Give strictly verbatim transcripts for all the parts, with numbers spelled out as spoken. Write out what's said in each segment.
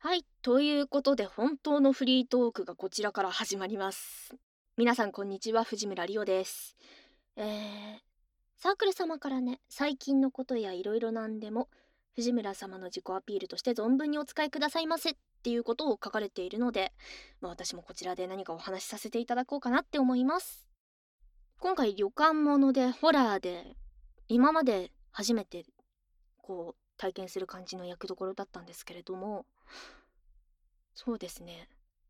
はい、ということで本当のフリートークがこちらから始まります。皆さんこんにちは、藤村リオです。えー、サークル様からね、最近のことやいろいろなんでも、藤村様の自己アピールとして存分にお使いくださいませっていうことを書かれているので、まあ、私もこちらで何かお話しさせていただこうかなって思います。今回旅館ものでホラーで、今まで初めてこう体験する感じの役どころだったんですけれども、そうですね。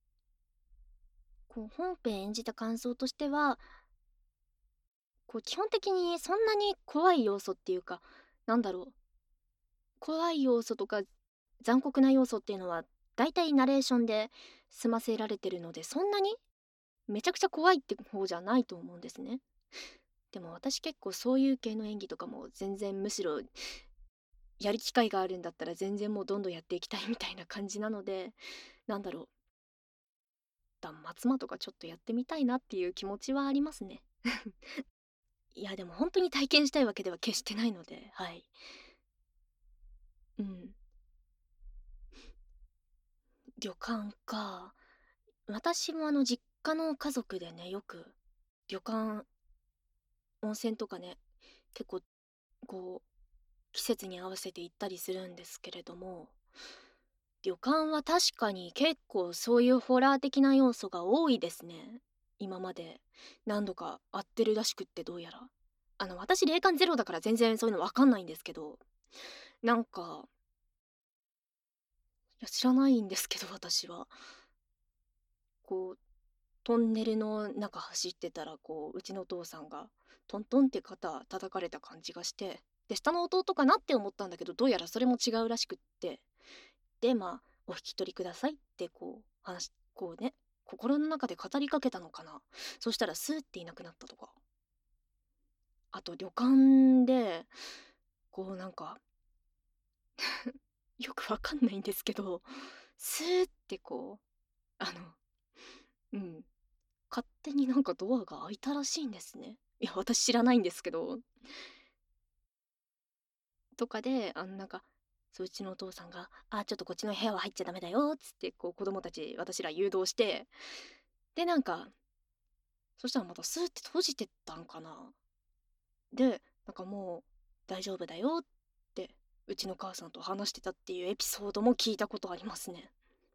こう本編演じた感想としては、こう基本的にそんなに怖い要素っていうか、なんだろう、怖い要素とか残酷な要素っていうのは、だいたいナレーションで済ませられてるので、そんなにめちゃくちゃ怖いって方じゃないと思うんですね。でも私結構そういう系の演技とかも全然むしろやる機会があるんだったら全然もうどんどんやっていきたいみたいな感じなので、なんだろう、断末魔とかちょっとやってみたいなっていう気持ちはありますね。いや、でも本当に体験したいわけでは決してないので、はい。うん。旅館か。私もあの実家の家族でね、よく旅館、温泉とかね、結構こう、季節に合わせて行ったりするんですけれども、旅館は確かに結構そういうホラー的な要素が多いですね。今まで何度か会ってるらしくってどうやら。あの、私霊感ゼロだから全然そういうのわかんないんですけど、なんか、いや、知らないんですけど、私は。こう、トンネルの中走ってたら、こう、うちのお父さんが、トントンって肩叩かれた感じがして、で、下の弟かなって思ったんだけど、どうやらそれも違うらしくって、で、まあ、お引き取りくださいって、こう、話、こうね、心の中で語りかけたのかな。そしたら、スーっていなくなったとか。あと、旅館で、こう、なんか、よくわかんないんですけど、スーってこう、あの、うん、勝手になんかドアが開いたらしいんですね。いや、私知らないんですけど。とかで、あの、なんか、そう、うちのお父さんが、あ、ちょっとこっちの部屋は入っちゃダメだよ、っつって、こう、子供たち、私ら誘導して、で、なんか、そしたらまたスーって閉じてったんかな。で、なんかもう、大丈夫だよって、うちの母さんと話してたっていうエピソードも聞いたことありますね。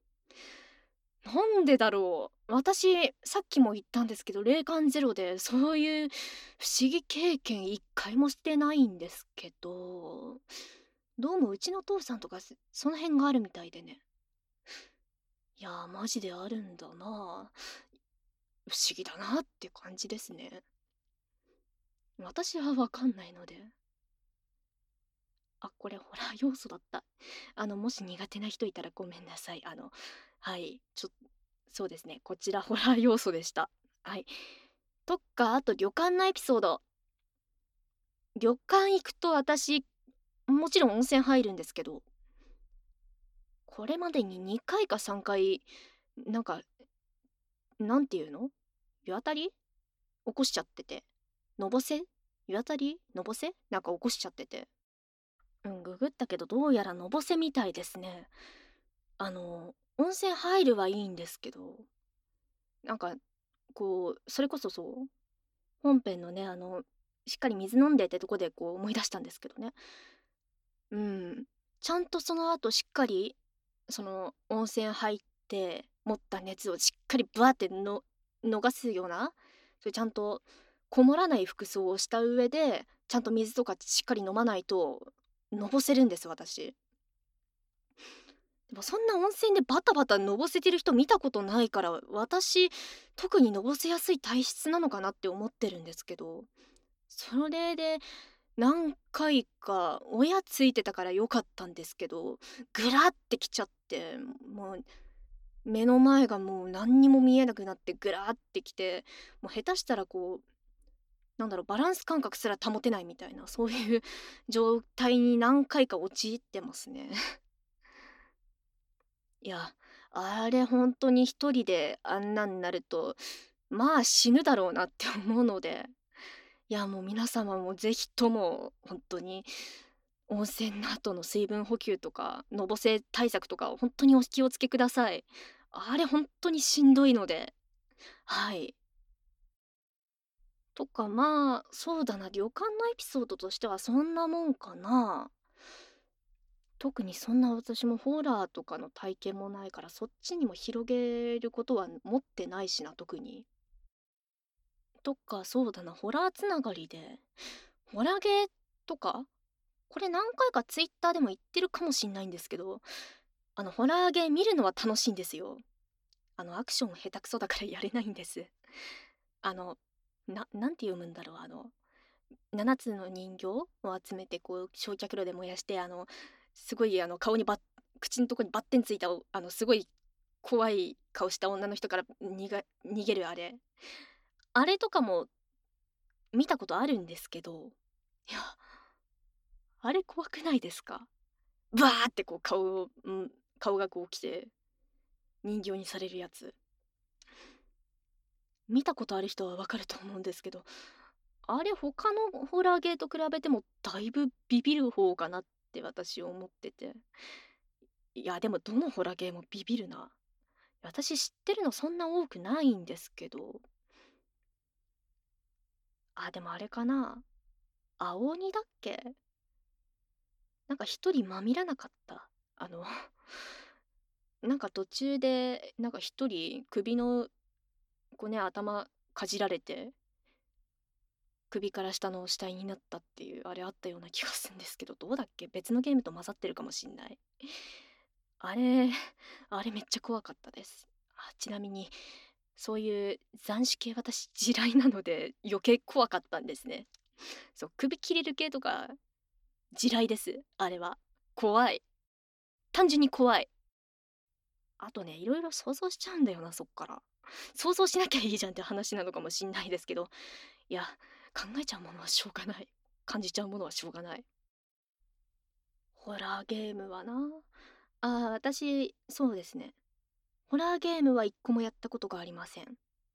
なんでだろう。私、さっきも言ったんですけど、霊感ゼロで、そういう不思議経験一回もしてないんですけど、どうもうちの父さんとか、そその辺があるみたいでね。いやー、マジであるんだな。不思議だなって感じですね。私はわかんないので。あ、これホラー要素だった。あの、もし苦手な人いたらごめんなさい。あの、はい、ちょそうですね、こちらホラー要素でした。はい。とか、あと旅館のエピソード。旅館行くと私、もちろん温泉入るんですけど、これまでににかいかさんかい、なんか、なんていうの、湯あたり起こしちゃってて。のぼせ湯あたりのぼせなんか起こしちゃってて。うん、ググったけどどうやらのぼせみたいですね。あの、温泉入るはいいんですけど、なんか、こう、それこそそう、本編のね、あの、しっかり水飲んでってとこでこう思い出したんですけどね。うん。ちゃんとその後しっかり、その温泉入って持った熱をしっかりブワっての逃すような、それちゃんとこもらない服装をした上で、ちゃんと水とかしっかり飲まないと、のぼせるんです、私。でもそんな温泉でバタバタのぼせてる人見たことないから、私、特にのぼせやすい体質なのかなって思ってるんですけど、それで何回か親ついてたから良かったんですけど、ぐらってきちゃって、もう目の前がもう何にも見えなくなってぐらってきて、もう下手したらこう、なんだろう、バランス感覚すら保てないみたいな、そういう状態に何回か陥ってますね。いや、あれ本当に一人であんなんなると、まあ死ぬだろうなって思うので、いやもう皆様もぜひとも本当に温泉の後の水分補給とか、のぼせ対策とかをほんとにお気をつけください。あれほんとにしんどいので、はい。とか、まあ、そうだな、旅館のエピソードとしてはそんなもんかな。特にそんな私もホラーとかの体験もないから、そっちにも広げることは持ってないしな、特に。とか、そうだな、ホラーつながりで、ホラゲーとか、これ何回かツイッターでも言ってるかもしんないんですけど、あの、ホラーゲー見るのは楽しいんですよ。あの、アクション下手くそだからやれないんです。あの、ななんて読むんだろう、あの、ななつの人形を集めて、こう、焼却炉で燃やして、あの、すごい、あの、顔にばっ口んとこにバッテンついた、おあの、すごい怖い顔した女の人からにが逃げるあれ。あれとかも見たことあるんですけど、いや、あれ怖くないですか？バーってこう顔をん、顔がこう来て、人形にされるやつ。見たことある人はわかると思うんですけど、あれ他のホラーゲーと比べてもだいぶビビる方かなって私思ってて。いや、でもどのホラーゲーもビビるな。私知ってるのそんな多くないんですけど。あ、でもあれかな。青鬼だっけ？なんか一人まみらなかった。あのなんか途中で、なんか一人首のこうね、頭かじられて、首から下の死体になったっていう、あれあったような気がするんですけど、どうだっけ？別のゲームと混ざってるかもしんない。あれ、あれめっちゃ怖かったです。あ、ちなみに、そういう斬首系私地雷なので、余計怖かったんですね。そう、首切れる系とか地雷です、あれは。怖い。単純に怖い。あとね、いろいろ想像しちゃうんだよな、そっから。想像しなきゃいいじゃんって話なのかもしんないですけど、いや、考えちゃうものはしょうがない。感じちゃうものはしょうがない。ホラーゲームはな。ああ、私、そうですね。ホラーゲームはいっこもやったことがありません。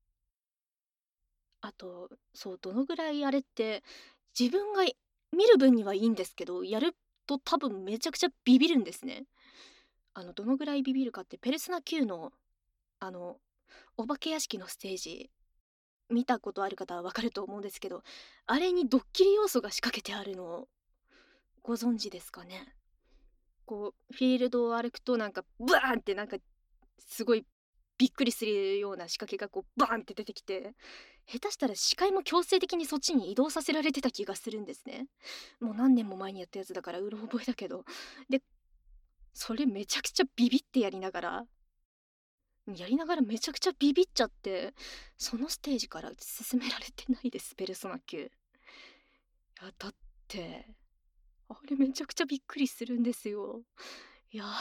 あと、そう、どのぐらいあれって、自分がい見る分にはいいんですけど、やると多分めちゃくちゃビビるんですね。あの、どのぐらいビビるかって、ペルソナきゅうの、あの、お化け屋敷のステージ、見たことある方はわかると思うんですけど、あれにドッキリ要素が仕掛けてあるのをご存知ですかね？こう、フィールドを歩くとなんかバーンってなんか、すごいびっくりするような仕掛けがこうバーンって出てきて、下手したら視界も強制的にそっちに移動させられてた気がするんですね。もう何年も前にやったやつだからうろ覚えだけど。で、それめちゃくちゃビビってやりながらやりながらめちゃくちゃビビっちゃって、そのステージから進められてないです、ペルソナきゅう。いや、だって、あれめちゃくちゃびっくりするんですよ。いや、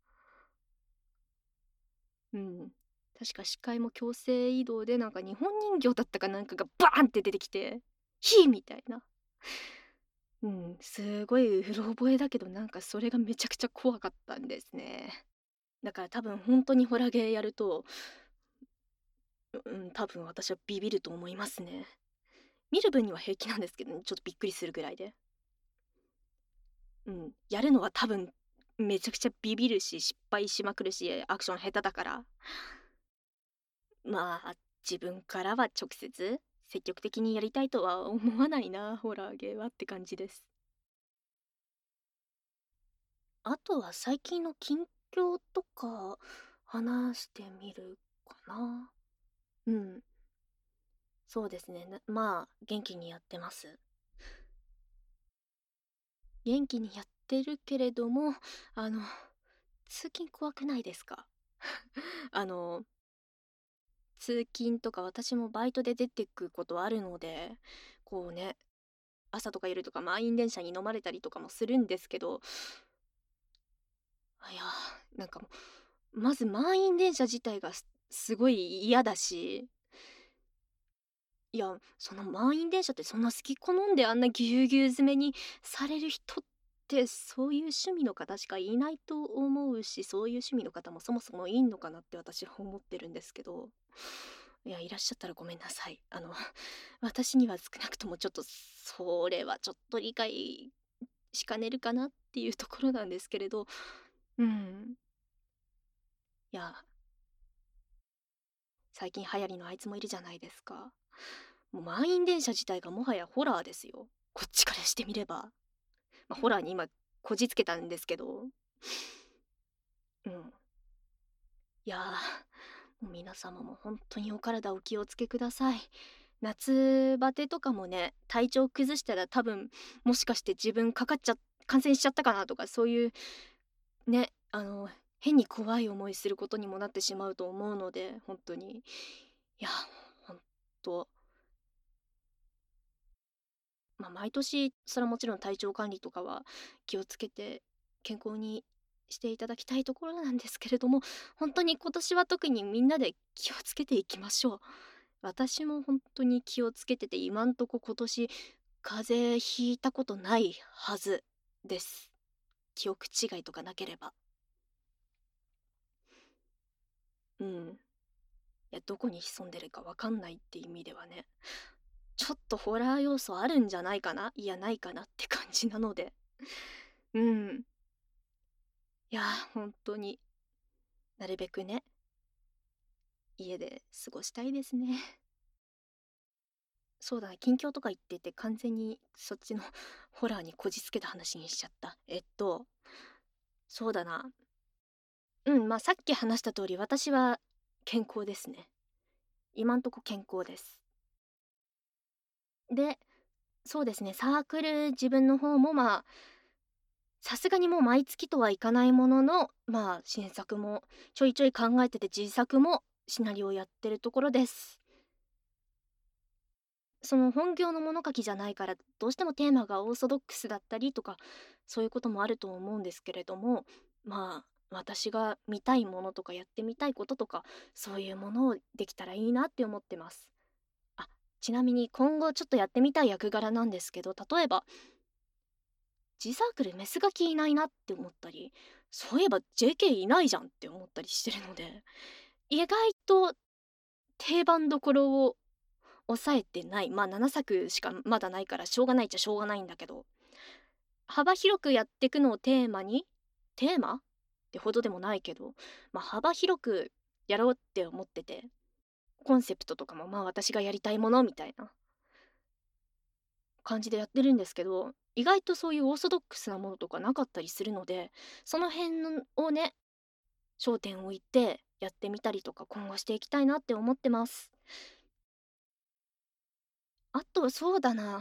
うん。確か視界も強制移動で、なんか日本人形だったかなんかがバーンって出てきて、ヒーみたいな。うん、すごいうろ覚えだけど、なんかそれがめちゃくちゃ怖かったんですね。だから多分ほんとにホラゲーやると、ううん、多分私はビビると思いますね。見る分には平気なんですけどね、ちょっとびっくりするぐらいで。うん、やるのは多分めちゃくちゃビビるし、失敗しまくるし、アクション下手だから。まあ、自分からは直接積極的にやりたいとは思わないな、ホラーゲーはって感じです。あとは最近の近況とか話してみるかな。うん、そうですね。なまあ、元気にやってます。元気にやってるけれども、あの、通勤怖くないですか？あの、通勤とか私もバイトで出てくことあるので、こうね、朝とか夜とか満員電車に飲まれたりとかもするんですけど、あ、いや、なんかもう、まず満員電車自体がすすごい嫌だし、いや、その満員電車ってそんな好き好んであんなぎゅうぎゅう詰めにされる人って、そういう趣味の方しかいないと思うし、そういう趣味の方もそもそもいんのかなって私は思ってるんですけど。いや、いらっしゃったらごめんなさい。あの、私には少なくともちょっと、それはちょっと理解しかねるかなっていうところなんですけれど、うん。いや、最近流行りのあいつもいるじゃないですか。もう満員電車自体がもはやホラーですよ。こっちからしてみれば。まあ、ホラーに今こじつけたんですけど、うん。いやー、もう皆様も本当にお体お気をつけください。夏バテとかもね、体調崩したら多分もしかして自分かかっちゃ感染しちゃったかなとか、そういうね、あの変に怖い思いすることにもなってしまうと思うので、本当に。いや、本当、まあ、毎年それはもちろん体調管理とかは気をつけて健康にしていただきたいところなんですけれども、本当に今年は特にみんなで気をつけていきましょう。私も本当に気をつけてて、今んとこ今年風邪ひいたことないはずです。記憶違いとかなければ。うん。いや、どこに潜んでるかわかんないって意味ではね、ちょっとホラー要素あるんじゃないかな、いや、ないかなって感じなので。うん。いや、本当に、なるべくね、家で過ごしたいですね。そうだな、近況とか言ってて完全にそっちのホラーにこじつけた話にしちゃった。えっと、そうだな。うん、まあさっき話した通り私は健康ですね。今んとこ健康です。で、そうですね、サークル自分の方もまあ、さすがにもう毎月とはいかないものの、まあ新作もちょいちょい考えてて自作もシナリオをやってるところです。その本業の物書きじゃないからどうしてもテーマがオーソドックスだったりとかそういうこともあると思うんですけれども、まあ私が見たいものとかやってみたいこととかそういうものをできたらいいなって思ってます。あ、ちなみに今後ちょっとやってみたい役柄なんですけど、例えば自サークルメスガキいないなって思ったり、そういえば ジェーケー いないじゃんって思ったりしてるので、意外と定番どころを抑えてない。まあななさくしかまだないからしょうがないっちゃしょうがないんだけど、幅広くやってくのをテーマに、テーマってほどでもないけど、まあ幅広くやろうって思ってて、コンセプトとかもまあ私がやりたいものみたいな感じでやってるんですけど、意外とそういうオーソドックスなものとかなかったりするので、その辺のをね、焦点を置いてやってみたりとか今後していきたいなって思ってます。あとそうだな、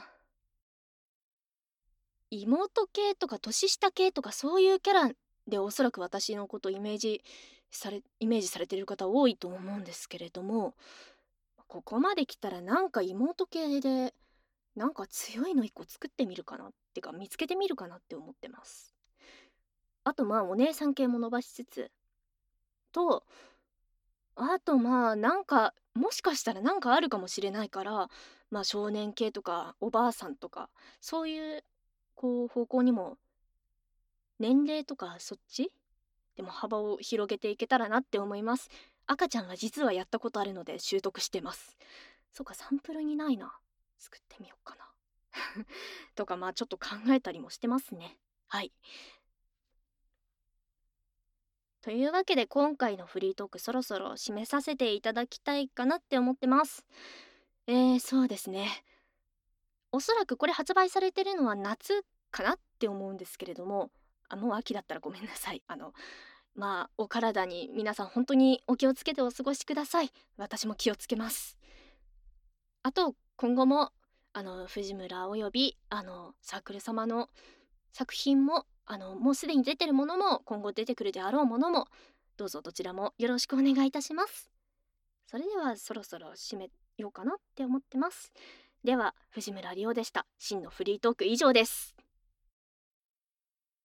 妹系とか年下系とかそういうキャラでおそらく私のことイメージされイメージされてる方多いと思うんですけれども、ここまで来たらなんか妹系でなんか強いの一個作ってみるかなってか見つけてみるかなって思ってます。あとまあお姉さん系も伸ばしつつと、あとまあなんかもしかしたらなんかあるかもしれないから、まあ少年系とかおばあさんとかそういうこう方向にも年齢とかそっちでも幅を広げていけたらなって思います。赤ちゃんは実はやったことあるので習得してます。そうか、サンプルにないな。作ってみようかな。とかまあちょっと考えたりもしてますね。はい。というわけで今回のフリートークそろそろ締めさせていただきたいかなって思ってます。えー、そうですね。おそらくこれ発売されてるのは夏かなって思うんですけれども、あ、もう秋だったらごめんなさい。あの、まあ、お体に皆さん本当にお気をつけてお過ごしください。私も気をつけます。あと、今後も、あの、藤村および、あの、サークル様の作品も、あの、もうすでに出てるものも、今後出てくるであろうものも、どうぞどちらもよろしくお願いいたします。それではそろそろ締めようかなって思ってます。では、藤村里央でした。真のフリートーク以上です。